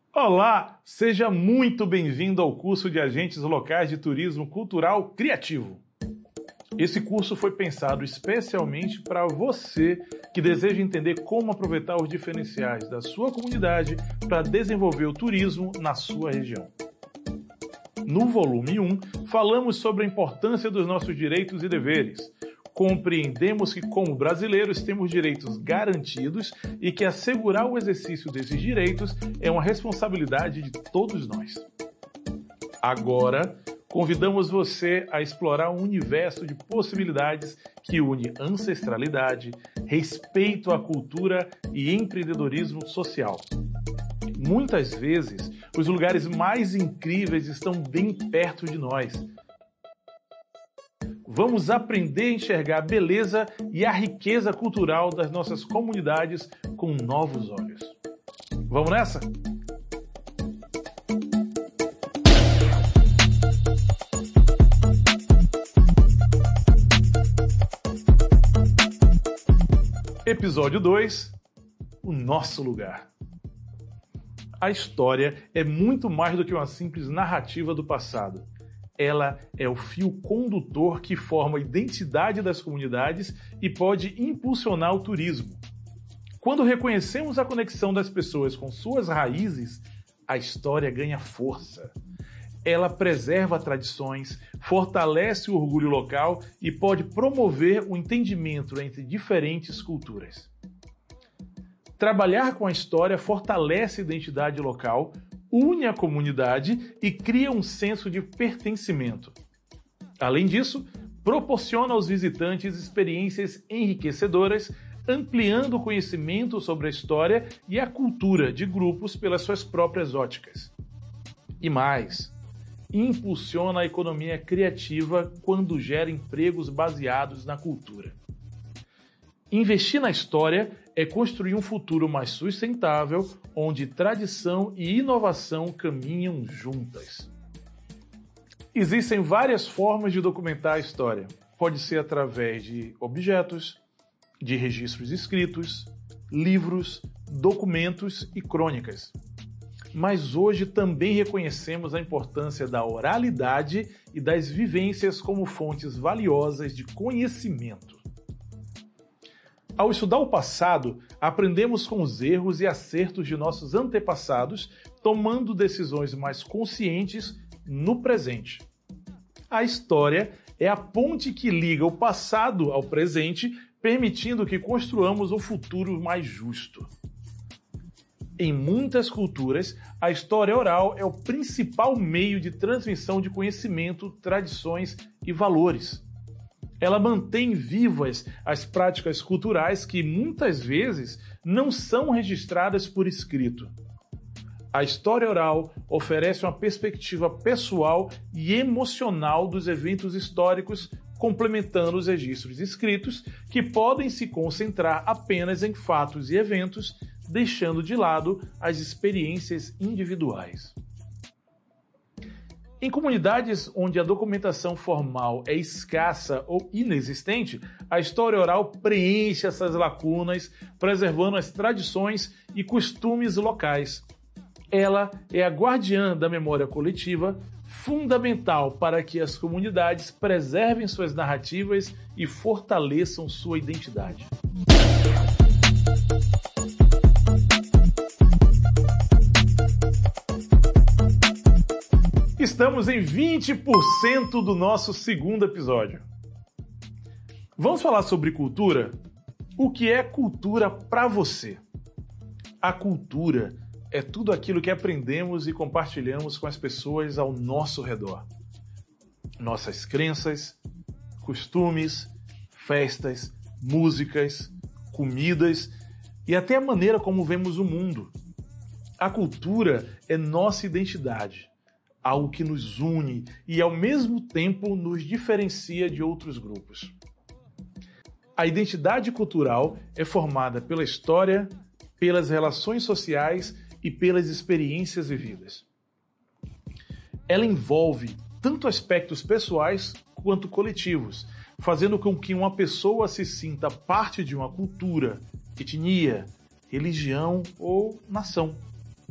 Olá, seja muito bem-vindo ao curso de Agentes Locais de Turismo Cultural Criativo. Esse curso foi pensado especialmente para você que deseja entender como aproveitar os diferenciais da sua comunidade para desenvolver o turismo na sua região. No volume 1, falamos sobre a importância dos nossos direitos e deveres. Compreendemos que, como brasileiros, temos direitos garantidos e que assegurar o exercício desses direitos é uma responsabilidade de todos nós. Agora, convidamos você a explorar um universo de possibilidades que une ancestralidade, respeito à cultura e empreendedorismo social. Muitas vezes, os lugares mais incríveis estão bem perto de nós. Vamos aprender a enxergar a beleza e a riqueza cultural das nossas comunidades com novos olhos. Vamos nessa? Episódio 2: O nosso lugar. A história é muito mais do que uma simples narrativa do passado. Ela é o fio condutor que forma a identidade das comunidades e pode impulsionar o turismo. Quando reconhecemos a conexão das pessoas com suas raízes, a história ganha força. Ela preserva tradições, fortalece o orgulho local e pode promover o entendimento entre diferentes culturas. Trabalhar com a história fortalece a identidade local, une a comunidade e cria um senso de pertencimento. Além disso, proporciona aos visitantes experiências enriquecedoras, ampliando o conhecimento sobre a história e a cultura de grupos pelas suas próprias óticas. E mais, impulsiona a economia criativa quando gera empregos baseados na cultura. Investir na história é construir um futuro mais sustentável, onde tradição e inovação caminham juntas. Existem várias formas de documentar a história. Pode ser através de objetos, de registros escritos, livros, documentos e crônicas. Mas hoje também reconhecemos a importância da oralidade e das vivências como fontes valiosas de conhecimento. Ao estudar o passado, aprendemos com os erros e acertos de nossos antepassados, tomando decisões mais conscientes no presente. A história é a ponte que liga o passado ao presente, permitindo que construamos um futuro mais justo. Em muitas culturas, a história oral é o principal meio de transmissão de conhecimento, tradições e valores. Ela mantém vivas as práticas culturais que muitas vezes não são registradas por escrito. A história oral oferece uma perspectiva pessoal e emocional dos eventos históricos, complementando os registros escritos, que podem se concentrar apenas em fatos e eventos, deixando de lado as experiências individuais. Em comunidades onde a documentação formal é escassa ou inexistente, a história oral preenche essas lacunas, preservando as tradições e costumes locais. Ela é a guardiã da memória coletiva, fundamental para que as comunidades preservem suas narrativas e fortaleçam sua identidade. Estamos em 20% do nosso segundo episódio. Vamos falar sobre cultura? O que é cultura para você? A cultura é tudo aquilo que aprendemos e compartilhamos com as pessoas ao nosso redor. Nossas crenças, costumes, festas, músicas, comidas e até a maneira como vemos o mundo. A cultura é nossa identidade. Algo que nos une e, ao mesmo tempo, nos diferencia de outros grupos. A identidade cultural é formada pela história, pelas relações sociais e pelas experiências vividas. Ela envolve tanto aspectos pessoais quanto coletivos, fazendo com que uma pessoa se sinta parte de uma cultura, etnia, religião ou nação.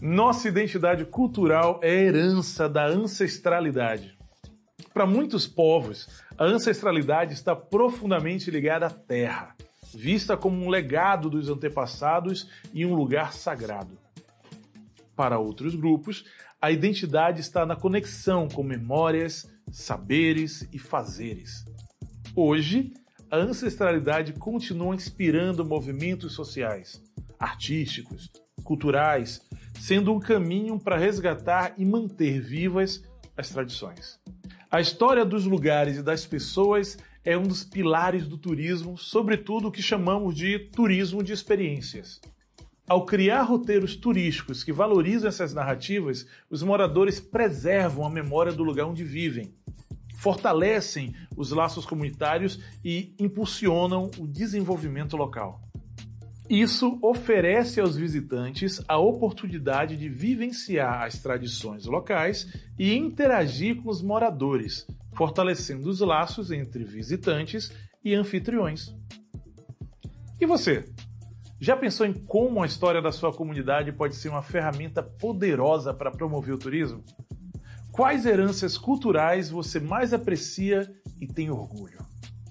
Nossa identidade cultural é herança da ancestralidade. Para muitos povos, a ancestralidade está profundamente ligada à terra, vista como um legado dos antepassados e um lugar sagrado. Para outros grupos, a identidade está na conexão com memórias, saberes e fazeres. Hoje, a ancestralidade continua inspirando movimentos sociais, artísticos, culturais, sendo um caminho para resgatar e manter vivas as tradições. A história dos lugares e das pessoas é um dos pilares do turismo, sobretudo o que chamamos de turismo de experiências. Ao criar roteiros turísticos que valorizam essas narrativas, os moradores preservam a memória do lugar onde vivem, fortalecem os laços comunitários e impulsionam o desenvolvimento local. Isso oferece aos visitantes a oportunidade de vivenciar as tradições locais e interagir com os moradores, fortalecendo os laços entre visitantes e anfitriões. E você? Já pensou em como a história da sua comunidade pode ser uma ferramenta poderosa para promover o turismo? Quais heranças culturais você mais aprecia e tem orgulho?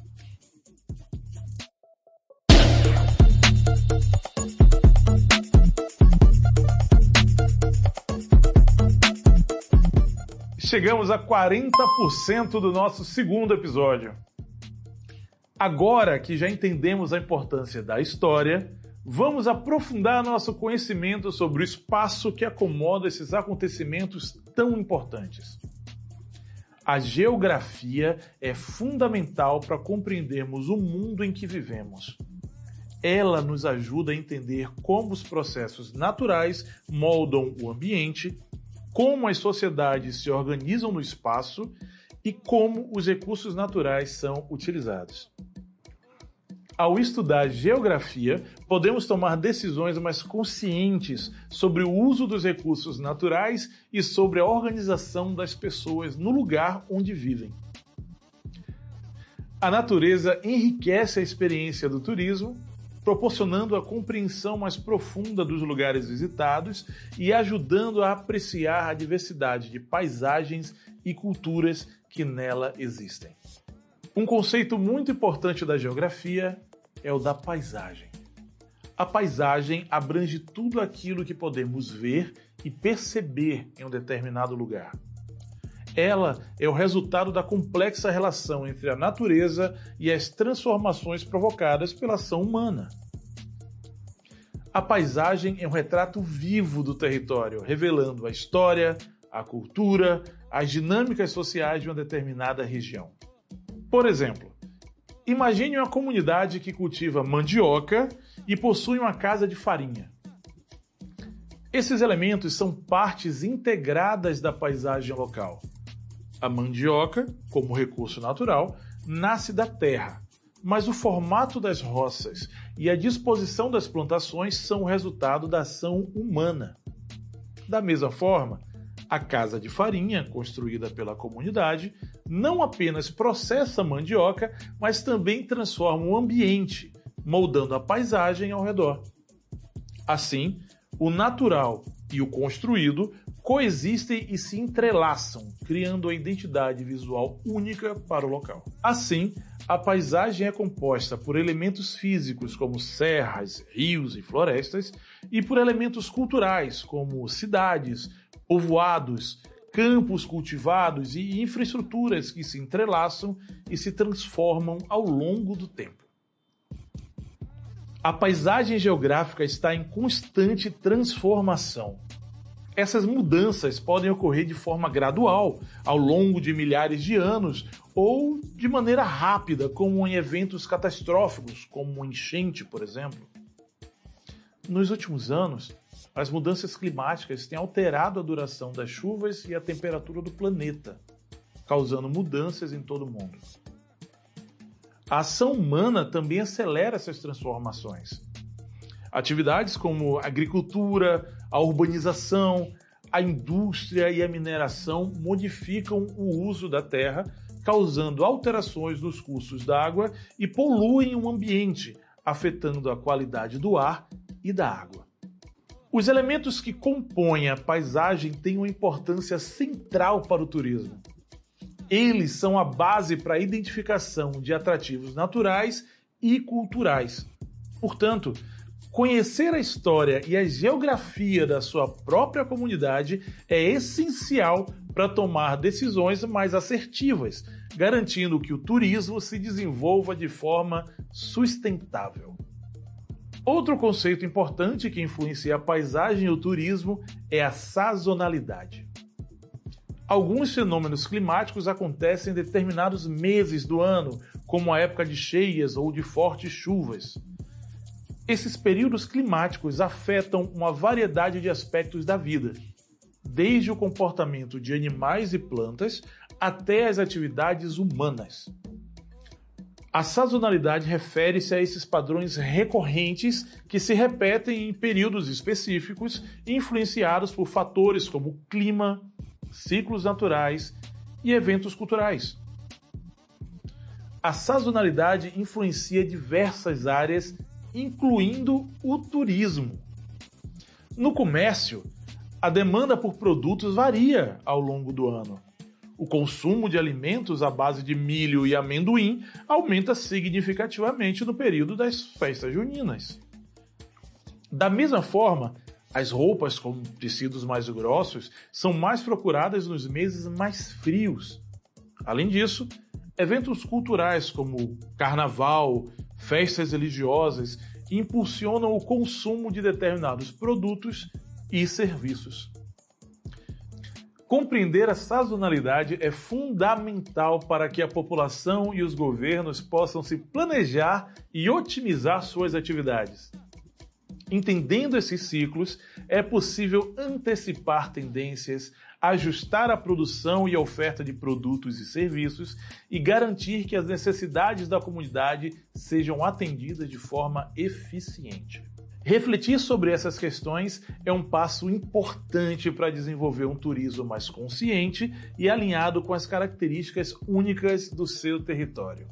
Chegamos a 40% do nosso segundo episódio. Agora que já entendemos a importância da história, vamos aprofundar nosso conhecimento sobre o espaço que acomoda esses acontecimentos tão importantes. A geografia é fundamental para compreendermos o mundo em que vivemos. Ela nos ajuda a entender como os processos naturais moldam o ambiente, como as sociedades se organizam no espaço e como os recursos naturais são utilizados. Ao estudar geografia, podemos tomar decisões mais conscientes sobre o uso dos recursos naturais e sobre a organização das pessoas no lugar onde vivem. A natureza enriquece a experiência do turismo, proporcionando a compreensão mais profunda dos lugares visitados e ajudando a apreciar a diversidade de paisagens e culturas que nela existem. Um conceito muito importante da geografia é o da paisagem. A paisagem abrange tudo aquilo que podemos ver e perceber em um determinado lugar. Ela é o resultado da complexa relação entre a natureza e as transformações provocadas pela ação humana. A paisagem é um retrato vivo do território, revelando a história, a cultura, as dinâmicas sociais de uma determinada região. Por exemplo, imagine uma comunidade que cultiva mandioca e possui uma casa de farinha. Esses elementos são partes integradas da paisagem local. A mandioca, como recurso natural, nasce da terra, mas o formato das roças e a disposição das plantações são o resultado da ação humana. Da mesma forma, a casa de farinha, construída pela comunidade, não apenas processa a mandioca, mas também transforma o ambiente, moldando a paisagem ao redor. Assim, o natural e o construído coexistem e se entrelaçam, criando a identidade visual única para o local. Assim, a paisagem é composta por elementos físicos como serras, rios e florestas, e por elementos culturais como cidades, povoados, campos cultivados e infraestruturas que se entrelaçam e se transformam ao longo do tempo. A paisagem geográfica está em constante transformação. Essas mudanças podem ocorrer de forma gradual, ao longo de milhares de anos, ou de maneira rápida, como em eventos catastróficos, como uma enchente, por exemplo. Nos últimos anos, as mudanças climáticas têm alterado a duração das chuvas e a temperatura do planeta, causando mudanças em todo o mundo. A ação humana também acelera essas transformações. Atividades como a agricultura, a urbanização, a indústria e a mineração modificam o uso da terra, causando alterações nos cursos d'água e poluem o ambiente, afetando a qualidade do ar e da água. Os elementos que compõem a paisagem têm uma importância central para o turismo. Eles são a base para a identificação de atrativos naturais e culturais. Portanto, conhecer a história e a geografia da sua própria comunidade é essencial para tomar decisões mais assertivas, garantindo que o turismo se desenvolva de forma sustentável. Outro conceito importante que influencia a paisagem e o turismo é a sazonalidade. Alguns fenômenos climáticos acontecem em determinados meses do ano, como a época de cheias ou de fortes chuvas. Esses períodos climáticos afetam uma variedade de aspectos da vida, desde o comportamento de animais e plantas até as atividades humanas. A sazonalidade refere-se a esses padrões recorrentes que se repetem em períodos específicos, influenciados por fatores como clima, ciclos naturais e eventos culturais. A sazonalidade influencia diversas áreas, incluindo o turismo. No comércio, a demanda por produtos varia ao longo do ano. O consumo de alimentos à base de milho e amendoim aumenta significativamente no período das festas juninas. Da mesma forma, as roupas com tecidos mais grossos são mais procuradas nos meses mais frios. Além disso, eventos culturais como carnaval, festas religiosas impulsionam o consumo de determinados produtos e serviços. Compreender a sazonalidade é fundamental para que a população e os governos possam se planejar e otimizar suas atividades. Entendendo esses ciclos, é possível antecipar tendências, ajustar a produção e a oferta de produtos e serviços e garantir que as necessidades da comunidade sejam atendidas de forma eficiente. Refletir sobre essas questões é um passo importante para desenvolver um turismo mais consciente e alinhado com as características únicas do seu território.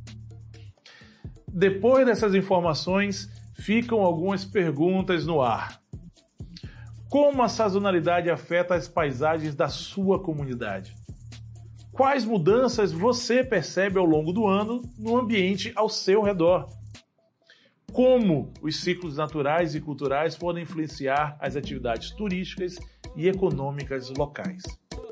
Depois dessas informações, ficam algumas perguntas no ar. Como a sazonalidade afeta as paisagens da sua comunidade? Quais mudanças você percebe ao longo do ano no ambiente ao seu redor? Como os ciclos naturais e culturais podem influenciar as atividades turísticas e econômicas locais?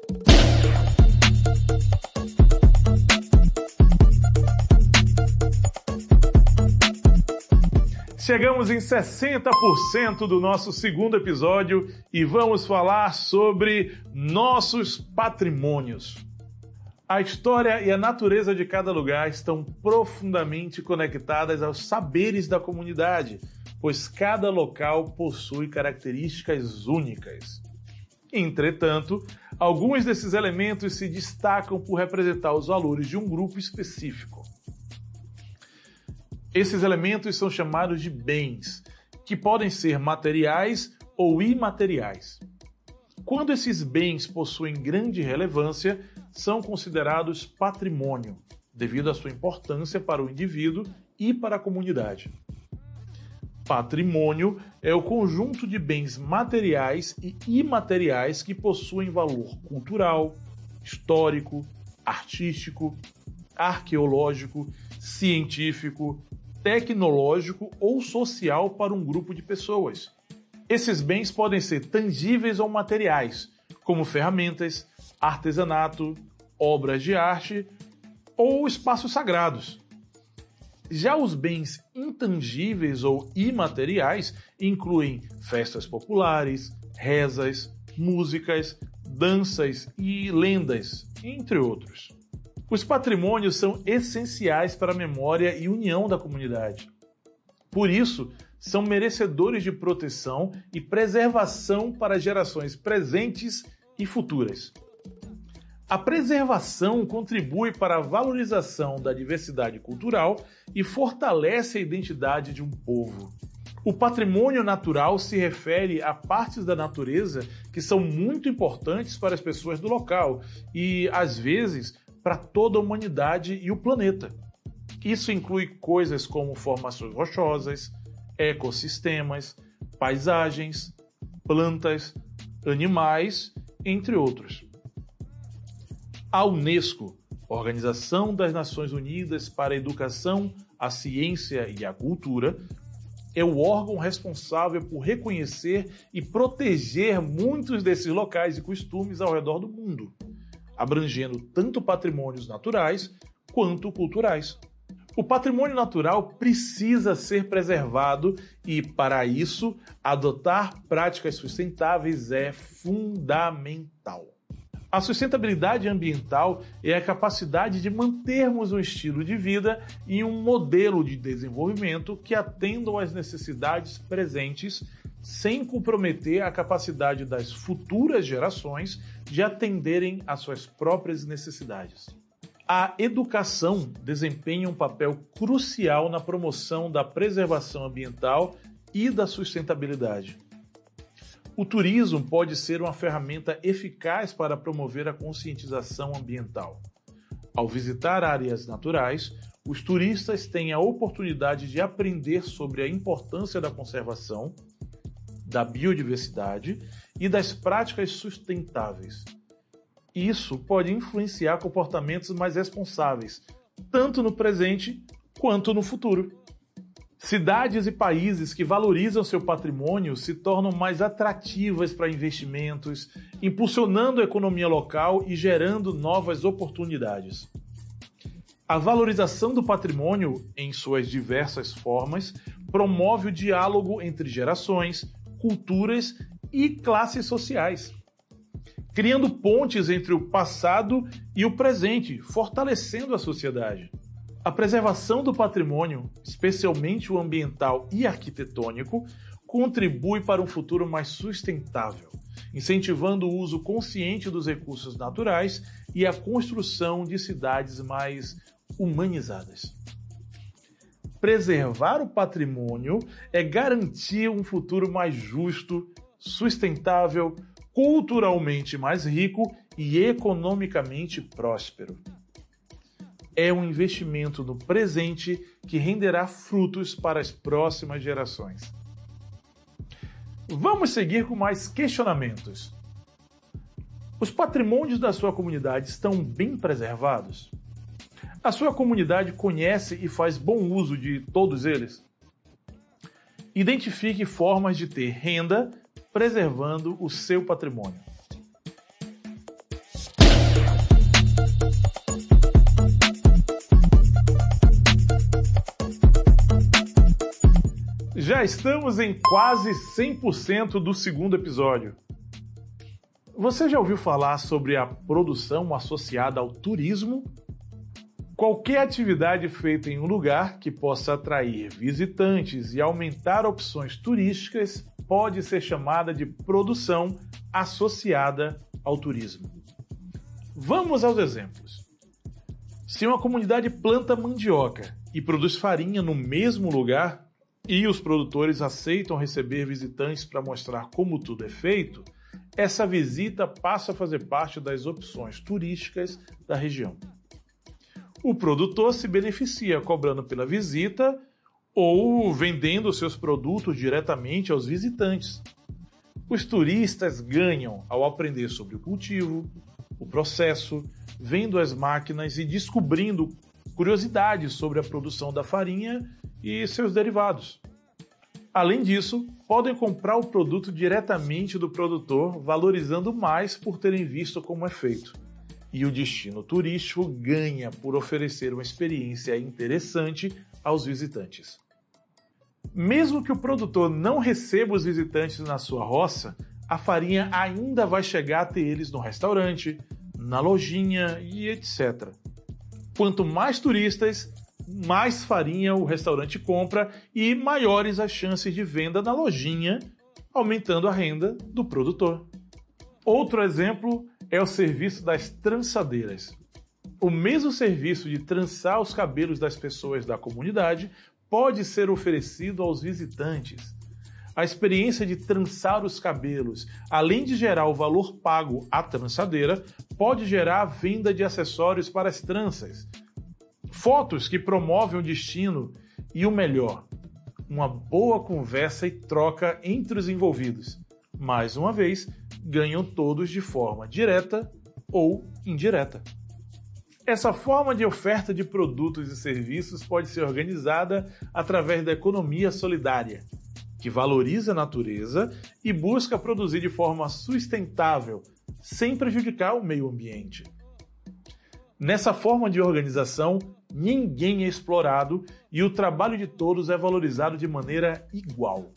Chegamos em 60% do nosso segundo episódio e vamos falar sobre nossos patrimônios. A história e a natureza de cada lugar estão profundamente conectadas aos saberes da comunidade, pois cada local possui características únicas. Entretanto, alguns desses elementos se destacam por representar os valores de um grupo específico. Esses elementos são chamados de bens, que podem ser materiais ou imateriais. Quando esses bens possuem grande relevância, são considerados patrimônio, devido à sua importância para o indivíduo e para a comunidade. Patrimônio é o conjunto de bens materiais e imateriais que possuem valor cultural, histórico, artístico, arqueológico, científico, tecnológico ou social para um grupo de pessoas. Esses bens podem ser tangíveis ou materiais, como ferramentas, artesanato, obras de arte ou espaços sagrados. Já os bens intangíveis ou imateriais incluem festas populares, rezas, músicas, danças e lendas, entre outros. Os patrimônios são essenciais para a memória e união da comunidade. Por isso, são merecedores de proteção e preservação para gerações presentes e futuras. A preservação contribui para a valorização da diversidade cultural e fortalece a identidade de um povo. O patrimônio natural se refere a partes da natureza que são muito importantes para as pessoas do local e, às vezes, para toda a humanidade e o planeta. Isso inclui coisas como formações rochosas, ecossistemas, paisagens, plantas, animais, entre outros. A Unesco, Organização das Nações Unidas para a Educação, a Ciência e a Cultura, é o órgão responsável por reconhecer e proteger muitos desses locais e costumes ao redor do mundo, abrangendo tanto patrimônios naturais quanto culturais. O patrimônio natural precisa ser preservado e, para isso, adotar práticas sustentáveis é fundamental. A sustentabilidade ambiental é a capacidade de mantermos um estilo de vida e um modelo de desenvolvimento que atendam às necessidades presentes sem comprometer a capacidade das futuras gerações de atenderem às suas próprias necessidades. A educação desempenha um papel crucial na promoção da preservação ambiental e da sustentabilidade. O turismo pode ser uma ferramenta eficaz para promover a conscientização ambiental. Ao visitar áreas naturais, os turistas têm a oportunidade de aprender sobre a importância da conservação, da biodiversidade e das práticas sustentáveis. Isso pode influenciar comportamentos mais responsáveis, tanto no presente quanto no futuro. Cidades e países que valorizam seu patrimônio se tornam mais atrativas para investimentos, impulsionando a economia local e gerando novas oportunidades. A valorização do patrimônio, em suas diversas formas, promove o diálogo entre gerações, culturas e classes sociais, criando pontes entre o passado e o presente, fortalecendo a sociedade. A preservação do patrimônio, especialmente o ambiental e arquitetônico, contribui para um futuro mais sustentável, incentivando o uso consciente dos recursos naturais e a construção de cidades mais humanizadas. Preservar o patrimônio é garantir um futuro mais justo, sustentável, culturalmente mais rico e economicamente próspero. É um investimento no presente que renderá frutos para as próximas gerações. Vamos seguir com mais questionamentos. Os patrimônios da sua comunidade estão bem preservados? A sua comunidade conhece e faz bom uso de todos eles? Identifique formas de ter renda preservando o seu patrimônio. Já estamos em quase 100% do segundo episódio. Você já ouviu falar sobre a produção associada ao turismo? Qualquer atividade feita em um lugar que possa atrair visitantes e aumentar opções turísticas pode ser chamada de produção associada ao turismo. Vamos aos exemplos. Se uma comunidade planta mandioca e produz farinha no mesmo lugar, e os produtores aceitam receber visitantes para mostrar como tudo é feito, essa visita passa a fazer parte das opções turísticas da região. O produtor se beneficia cobrando pela visita ou vendendo seus produtos diretamente aos visitantes. Os turistas ganham ao aprender sobre o cultivo, o processo, vendo as máquinas e descobrindo curiosidades sobre a produção da farinha e seus derivados. Além disso, podem comprar o produto diretamente do produtor, valorizando mais por terem visto como é feito. E o destino turístico ganha por oferecer uma experiência interessante aos visitantes. Mesmo que o produtor não receba os visitantes na sua roça, a farinha ainda vai chegar até eles no restaurante, na lojinha e etc. Quanto mais turistas, mais farinha o restaurante compra e maiores as chances de venda na lojinha, aumentando a renda do produtor. Outro exemplo é o serviço das trançadeiras. O mesmo serviço de trançar os cabelos das pessoas da comunidade pode ser oferecido aos visitantes. A experiência de trançar os cabelos, além de gerar o valor pago à trançadeira, pode gerar a venda de acessórios para as tranças, fotos que promovem o destino e o melhor, uma boa conversa e troca entre os envolvidos. Mais uma vez, ganham todos de forma direta ou indireta. Essa forma de oferta de produtos e serviços pode ser organizada através da economia solidária, que valoriza a natureza e busca produzir de forma sustentável, sem prejudicar o meio ambiente. Nessa forma de organização, ninguém é explorado e o trabalho de todos é valorizado de maneira igual.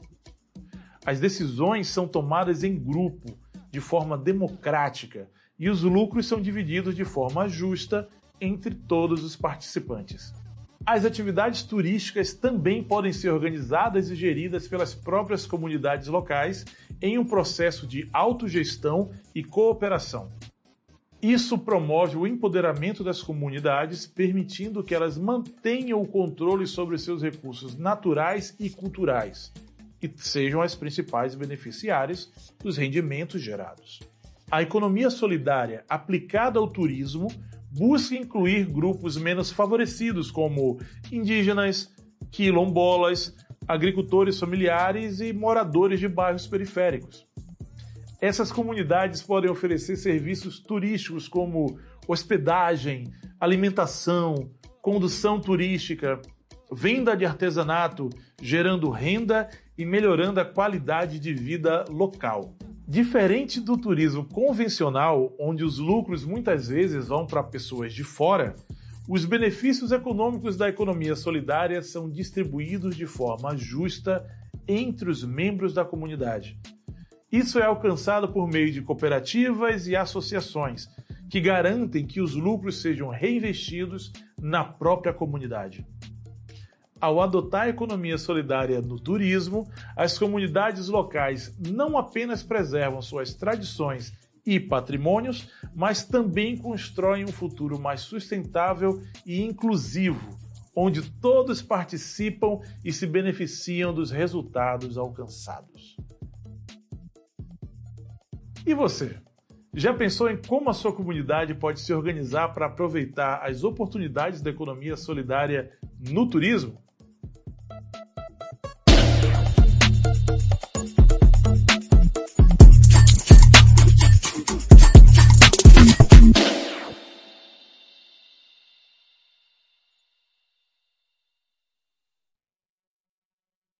As decisões são tomadas em grupo, de forma democrática, e os lucros são divididos de forma justa entre todos os participantes. As atividades turísticas também podem ser organizadas e geridas pelas próprias comunidades locais em um processo de autogestão e cooperação. Isso promove o empoderamento das comunidades, permitindo que elas mantenham o controle sobre seus recursos naturais e culturais e sejam as principais beneficiárias dos rendimentos gerados. A economia solidária aplicada ao turismo busca incluir grupos menos favorecidos, como indígenas, quilombolas, agricultores familiares e moradores de bairros periféricos. Essas comunidades podem oferecer serviços turísticos como hospedagem, alimentação, condução turística, venda de artesanato, gerando renda e melhorando a qualidade de vida local. Diferente do turismo convencional, onde os lucros muitas vezes vão para pessoas de fora, os benefícios econômicos da economia solidária são distribuídos de forma justa entre os membros da comunidade. Isso é alcançado por meio de cooperativas e associações, que garantem que os lucros sejam reinvestidos na própria comunidade. Ao adotar a economia solidária no turismo, as comunidades locais não apenas preservam suas tradições e patrimônios, mas também constroem um futuro mais sustentável e inclusivo, onde todos participam e se beneficiam dos resultados alcançados. E você? Já pensou em como a sua comunidade pode se organizar para aproveitar as oportunidades da economia solidária no turismo?